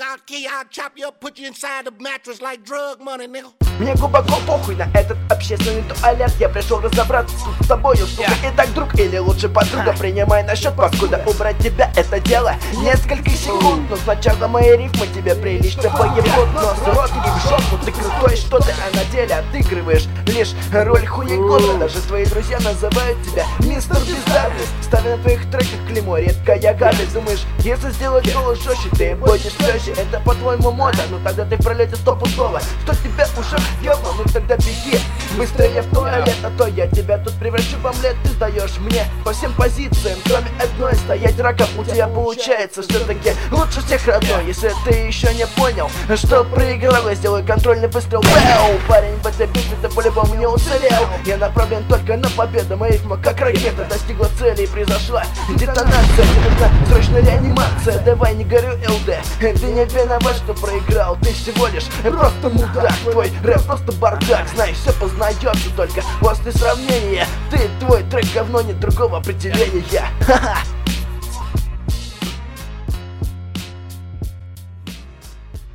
I'll kill you, I'll chop you up, put you inside the mattress like drug money, nigga. Мне глубоко похуй на этот общественный туалет. Я пришел разобраться с тобою, сука. Итак, друг или лучше подруга, принимай на счет, покуда убрать тебя это дело несколько секунд. Но сначала мои рифмы тебе прилично поебут. Нос, рот и в жопу, ты крутой, что ты, а на деле отыгрываешь лишь роль хуегода. Даже твои друзья называют тебя мистер Бездарность. Ставя на твоих треках клеймо, редкая гадость. Думаешь, если сделать голос жестче, ты будешь легче. Это по-твоему мода, но тогда ты в пролете стопудово. Что тебя уже въебал, ну тогда беги быстрее в туалет, а то я тебя тут превращу в омлет. Ты сдаешь мне по всем позициям, кроме одной. Стоять раком у тебя получается все-таки лучше всех родной. Если ты еще не понял, что проиграл, я сделаю контрольный выстрел. Вау, парень в этой битве ты по-любому не уцелел. Я направлен только на победу, моя рифма как ракета достигла цели и произошла детонация. Мне нужна срочная реанимация, давай не горю ЛД. Ты не виноват, что проиграл, ты всего лишь просто мудак. Твой рэп просто бардак, знаешь, все познается только после сравнения. Ты, твой трек говно, нет другого определения. Ха-ха.